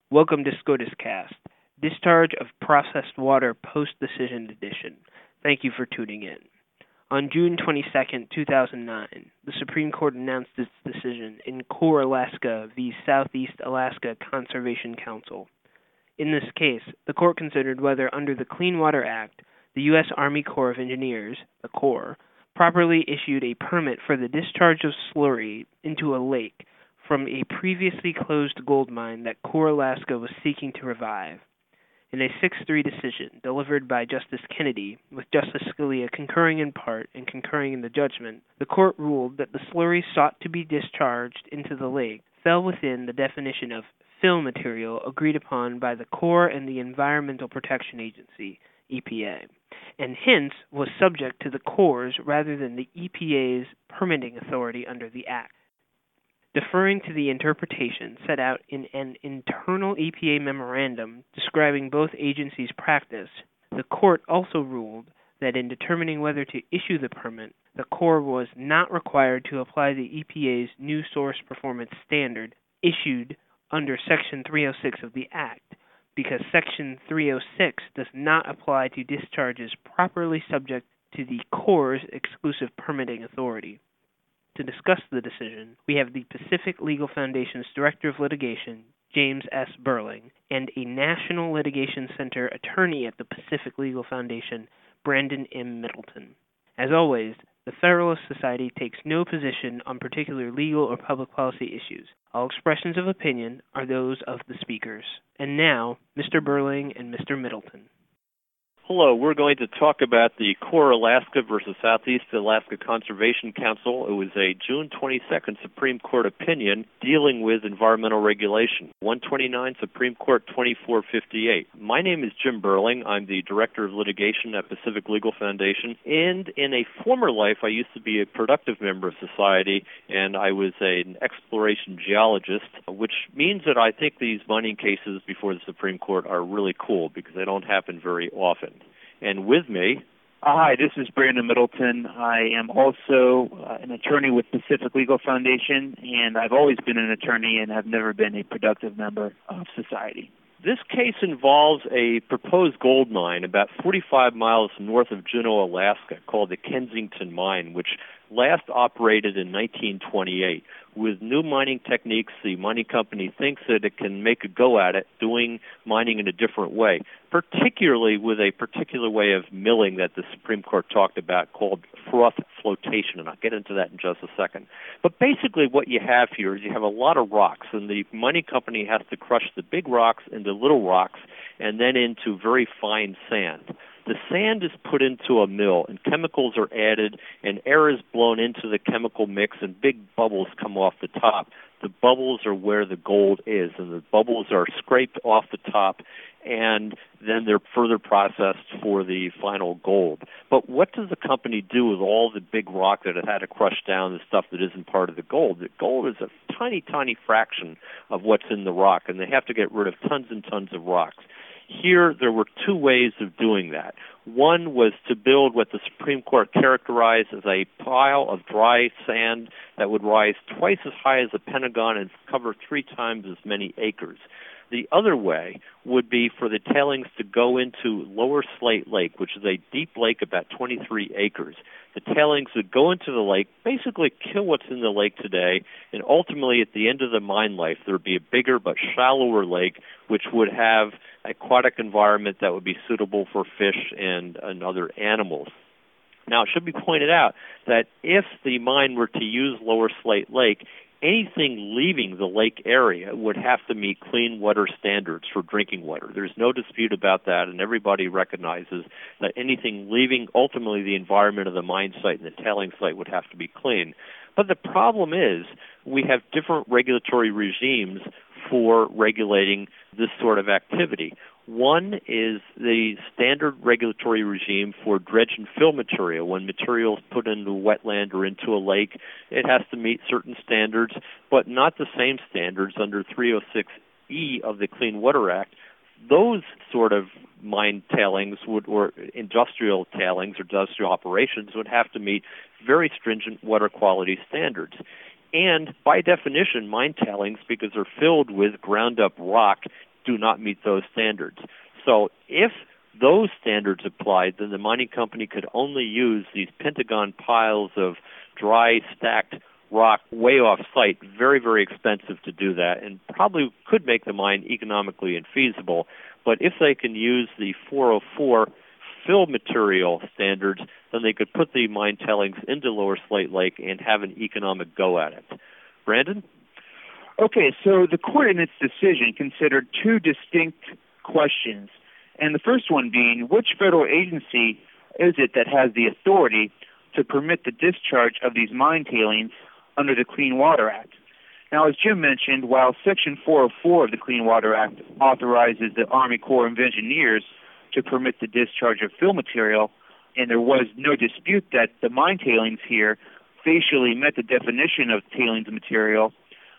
Welcome to SCOTUS Cast, Discharge of Processed Water Post-Decision Edition. Thank you for tuning in. On June 22, 2009, the Supreme Court announced its decision in Core Alaska v. Southeast Alaska Conservation Council. In this case, the court considered whether under the Clean Water Act, the U.S. Army Corps of Engineers, the Corps, properly issued a permit for the discharge of slurry into a lake from a previously closed gold mine that Core Alaska was seeking to revive. In a 6-3 decision delivered by Justice Kennedy, with Justice Scalia concurring in part and concurring in the judgment, the court ruled that the slurry sought to be discharged into the lake fell within the definition of fill material agreed upon by the Corps and the Environmental Protection Agency, EPA, and hence was subject to the Corps rather than the EPA's permitting authority under the Act. Deferring to the interpretation set out in an internal EPA memorandum describing both agencies' practice, the court also ruled that in determining whether to issue the permit, the Corps was not required to apply the EPA's new source performance standard issued under Section 306 of the Act, because Section 306 does not apply to discharges properly subject to the Corps' exclusive permitting authority. To discuss the decision, we have the Pacific Legal Foundation's Director of Litigation, James S. Burling, and a National Litigation Center attorney at the Pacific Legal Foundation, Brandon M. Middleton. As always, the Federalist Society takes no position on particular legal or public policy issues. All expressions of opinion are those of the speakers. And now, Mr. Burling and Mr. Middleton. Hello, we're going to talk about the Core Alaska versus Southeast Alaska Conservation Council. It was a June 22nd Supreme Court opinion dealing with environmental regulation, 129 Supreme Court 2458. My name is Jim Burling. I'm the Director of Litigation at Pacific Legal Foundation, and in a former life I used to be a productive member of society, and I was an exploration geologist, which means that I think these mining cases before the Supreme Court are really cool because they don't happen very often. And with me... Hi, this is Brandon Middleton. I am also an attorney with Pacific Legal Foundation, and I've always been an attorney and have never been a productive member of society. This case involves a proposed gold mine about 45 miles north of Juneau, Alaska, called the Kensington Mine, which last operated in 1928. With new mining techniques, the mining company thinks that it can make a go at it doing mining in a different way, particularly with a particular way of milling that the Supreme Court talked about called froth flotation, and I'll get into that in just a second. But basically what you have here is you have a lot of rocks, and the mining company has to crush the big rocks into little rocks and then into very fine sand. The sand is put into a mill, and chemicals are added, and air is blown into the chemical mix, and big bubbles come off the top. The bubbles are where the gold is, and the bubbles are scraped off the top, and then they're further processed for the final gold. But what does the company do with all the big rock that it had to crush down, the stuff that isn't part of the gold? The gold is a tiny, tiny fraction of what's in the rock, and they have to get rid of tons and tons of rocks. Here, there were two ways of doing that. One was to build what the Supreme Court characterized as a pile of dry sand that would rise twice as high as the Pentagon and cover 3 times as many acres. The other way would be for the tailings to go into Lower Slate Lake, which is a deep lake about 23 acres. The tailings would go into the lake, basically kill what's in the lake today, and ultimately at the end of the mine life there would be a bigger but shallower lake which would have aquatic environment that would be suitable for fish and other animals. Now, it should be pointed out that if the mine were to use Lower Slate Lake, anything leaving the lake area would have to meet clean water standards for drinking water. There's no dispute about that, and everybody recognizes that anything leaving ultimately the environment of the mine site and the tailing site would have to be clean. But the problem is we have different regulatory regimes for regulating this sort of activity. One is the standard regulatory regime for dredge and fill material. When material is put into a wetland or into a lake, it has to meet certain standards, but not the same standards under 306E of the Clean Water Act. Those sort of mine tailings or industrial tailings or industrial operations would have to meet very stringent water quality standards. And by definition, mine tailings, because they're filled with ground-up rock, do not meet those standards. So if those standards applied, then the mining company could only use these pentagon piles of dry, stacked rock way off site, very, very expensive to do that, and probably could make the mine economically infeasible. But if they can use the 404 fill material standards, then they could put the mine tailings into Lower Slate Lake and have an economic go at it. Brandon? Okay, so the court in its decision considered two distinct questions, and the first one being, which federal agency is it that has the authority to permit the discharge of these mine tailings under the Clean Water Act? Now, as Jim mentioned, while Section 404 of the Clean Water Act authorizes the Army Corps of Engineers to permit the discharge of fill material, and there was no dispute that the mine tailings here facially met the definition of tailings material,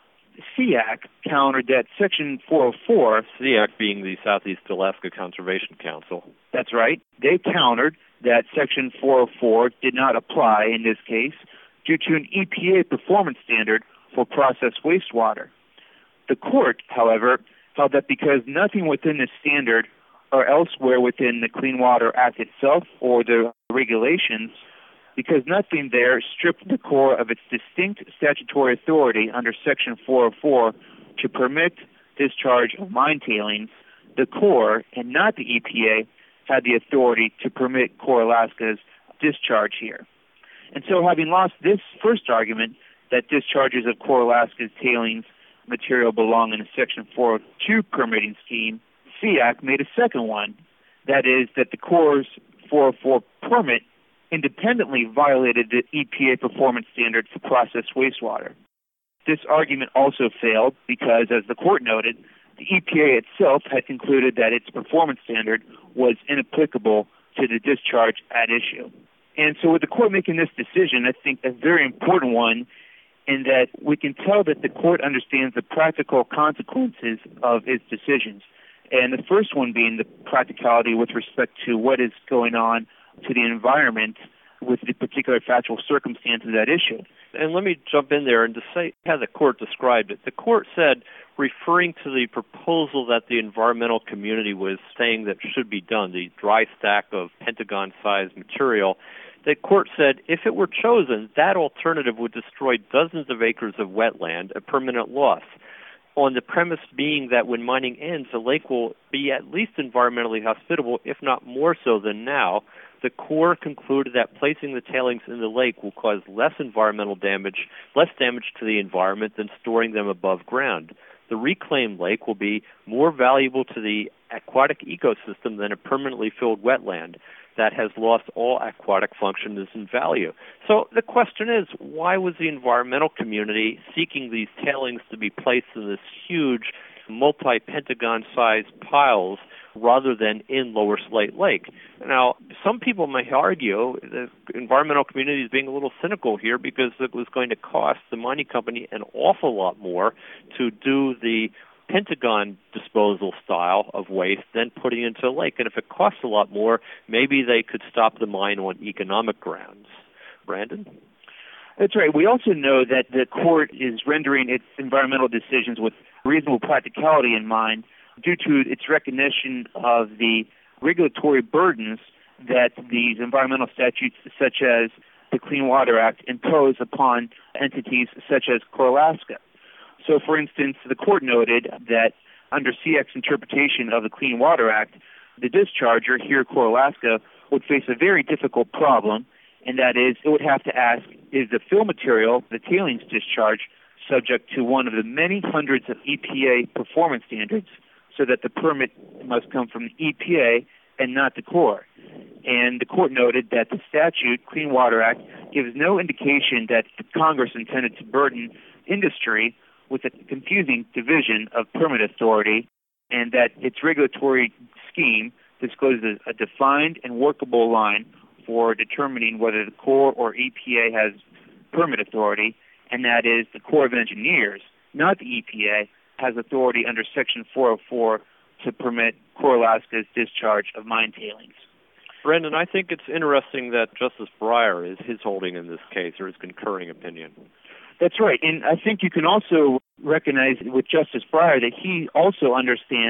SEAC countered that Section 404... SEAC being the Southeast Alaska Conservation Council. That's right. They countered that Section 404 did not apply in this case due to an EPA performance standard for processed wastewater. The court, however, held that because nothing within this standard or elsewhere within the Clean Water Act itself or the regulations, because nothing there stripped the Corps of its distinct statutory authority under Section 404 to permit discharge of mine tailings, the Corps, and not the EPA, had the authority to permit Core Alaska's discharge here. And so having lost this first argument, that discharges of Core Alaska's tailings material belong in a Section 402 permitting scheme, SEAC made a second one, that is, that the Corps' 404 permit independently violated the EPA performance standard for processed wastewater. This argument also failed because, as the court noted, the EPA itself had concluded that its performance standard was inapplicable to the discharge at issue. And so with the court making this decision, I think a very important one, in that we can tell that the court understands the practical consequences of its decisions. And the first one being the practicality with respect to what is going on to the environment with the particular factual circumstances at issue. And let me jump in there and to say how the court described it. The court said, referring to the proposal that the environmental community was saying that should be done, the dry stack of pentagon-sized material, the court said if it were chosen, that alternative would destroy dozens of acres of wetland, a permanent loss, on the premise being that when mining ends, the lake will be at least environmentally hospitable, if not more so than now. The Corps concluded that placing the tailings in the lake will cause less environmental damage, less damage to the environment than storing them above ground. The reclaimed lake will be more valuable to the aquatic ecosystem than a permanently filled wetland that has lost all aquatic functions and value. So the question is, why was the environmental community seeking these tailings to be placed in this huge multi-pentagon-sized piles rather than in Lower Slate Lake? Now, some people may argue the environmental community is being a little cynical here because it was going to cost the mining company an awful lot more to do the Pentagon disposal style of waste than putting into a lake. And if it costs a lot more, maybe they could stop the mine on economic grounds. Brandon? That's right. We also know that the court is rendering its environmental decisions with reasonable practicality in mind due to its recognition of the regulatory burdens that these environmental statutes, such as the Clean Water Act, impose upon entities such as Core Alaska. So, for instance, the court noted that under SEAC's interpretation of the Clean Water Act, the discharger here, Core Alaska, would face a very difficult problem, and that is it would have to ask, is the fill material, the tailings discharge, subject to one of the many hundreds of EPA performance standards, so that the permit must come from the EPA and not the Corps. And the court noted that the statute, Clean Water Act, gives no indication that Congress intended to burden industry with a confusing division of permit authority, and that its regulatory scheme discloses a defined and workable line for determining whether the Corps or EPA has permit authority, and that is the Corps of Engineers, not the EPA, has authority under Section 404 to permit Core Alaska's discharge of mine tailings. Brendan, I think it's interesting that Justice Breyer is his holding in this case, or his concurring opinion. That's right, and I think you can also recognize with Justice Breyer that he also understands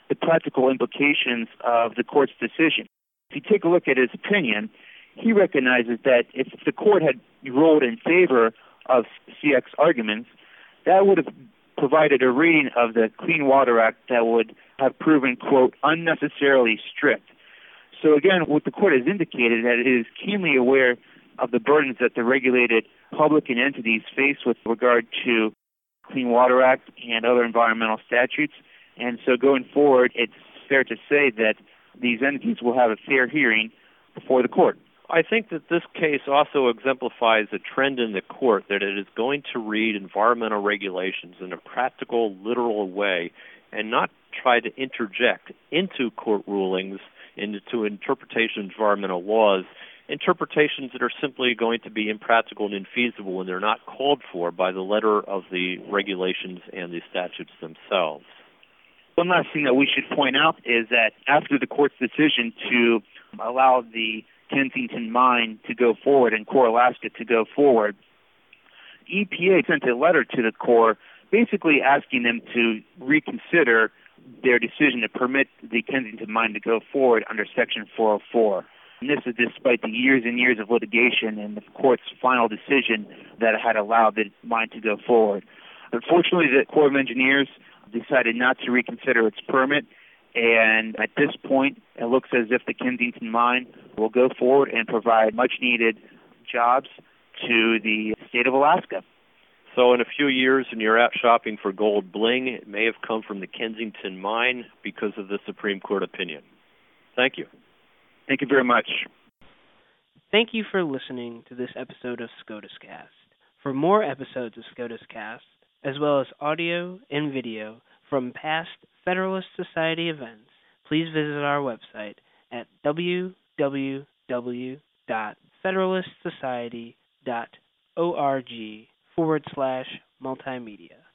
the practical implications of the court's decision. If you take a look at his opinion, he recognizes that if the court had ruled in favor of CX arguments, that would have provided a reading of the Clean Water Act that would have proven, quote, unnecessarily strict. So again, what the court has indicated that it is keenly aware of the burdens that the regulated public and entities face with regard to Clean Water Act and other environmental statutes. And so going forward, it's fair to say that these entities will have a fair hearing before the court. I think that this case also exemplifies a trend in the court that it is going to read environmental regulations in a practical, literal way and not try to interject into court rulings, into interpretation of environmental laws, interpretations that are simply going to be impractical and infeasible when they're not called for by the letter of the regulations and the statutes themselves. One last thing that we should point out is that after the court's decision to allow the Kensington mine to go forward and Core Alaska to go forward, EPA sent a letter to the Corps basically asking them to reconsider their decision to permit the Kensington mine to go forward under Section 404. And this is despite the years and years of litigation and the court's final decision that had allowed the mine to go forward. Unfortunately, the Corps of Engineers decided not to reconsider its permit, and at this point, it looks as if the Kensington mine will go forward and provide much-needed jobs to the state of Alaska. So in a few years, when you're out shopping for gold bling, it may have come from the Kensington mine because of the Supreme Court opinion. Thank you. Thank you very much. Thank you for listening to this episode of SCOTUS Cast. For more episodes of SCOTUS Cast, as well as audio and video from past Federalist Society events, please visit our website at www.federalistsociety.org/multimedia.